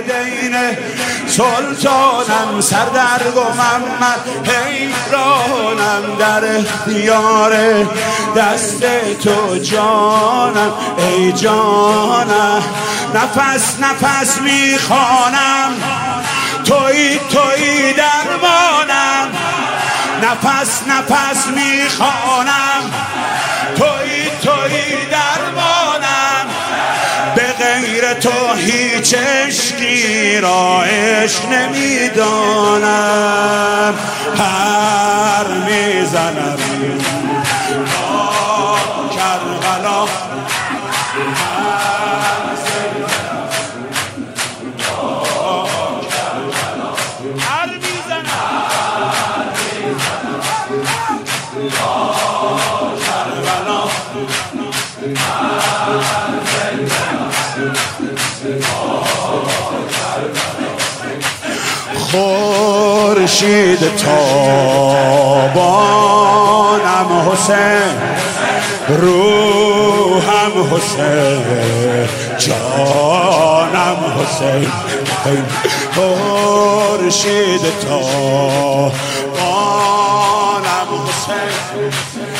والدین سلطانم سردرگ و محمد حیرانم در اختیار دست تو جانم ای جانم نفس نفس میخوانم تویی تویی درمانم نفس نفس میخوانم تویی تویی درمانم به غیر تو هیچ عشقی را عشق نمیدانم پر میزنم کربلا خورشید تابانم حسین روحم حسین جانم حسین خورشید تابانم حسین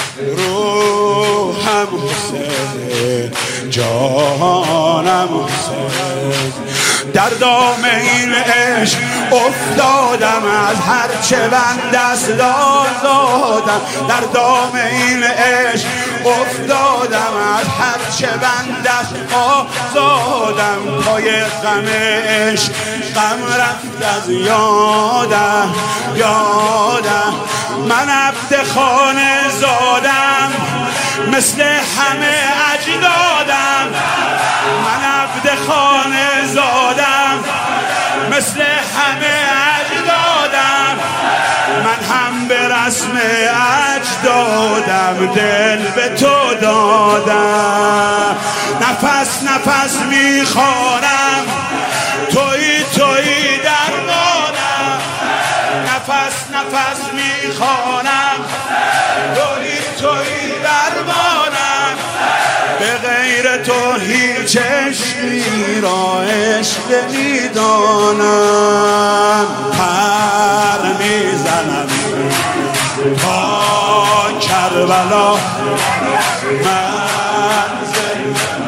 روحم حسین جانم حسین در دام این عشق افتادم از هر چه بند است دادم در دام این عشق افتادم از هر چه بند است آزادم پای غم عشق غم رفت از یادم من عبد خانه زادم مثل همه اجدادم من عبد خانه زادم مثل همه اجدادم من هم به رسم اجدادم دل به تو دادم نفس نفس میخوانم تویی تویی درمانم نفس نفس میخوانم تویی تویی درمانم به غیر تو هیچ عشقی را عشق نمیدانم پر میزنم تا کربلا منزل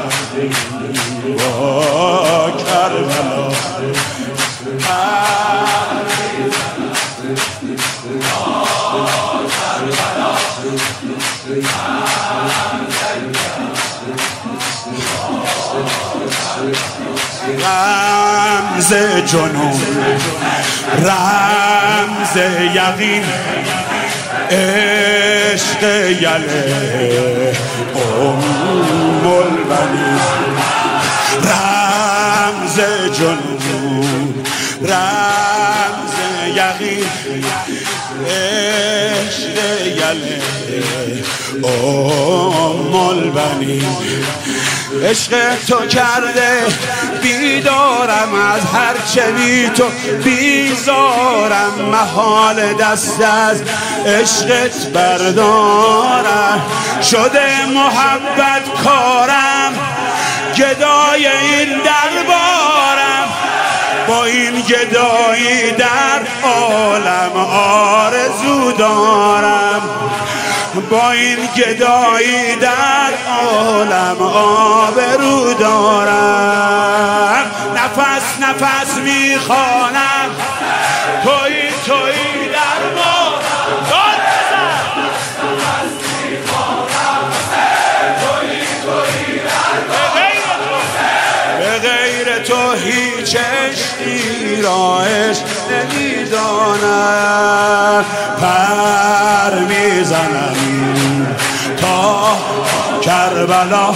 با کربلا رمز جنون رمز یقین عشق یله البنین رمز جنون رمز یقین عشق یله البنین عشق تو کرده بیدارم از هر چه بی تو بیزارم محال دست از عشقت بردارم شده محبت کارم گدای این دربارم با این گدایی در عالم آرزو دارم با این گدایی در عالم آبرو دارم نفس نفس میخوانم تویی تویی درمان داد بزن نفس میخوانم تویی تویی درمان به غیر تو هیچ عشقی را عشق نمیدانم پر میزنم تا کربلا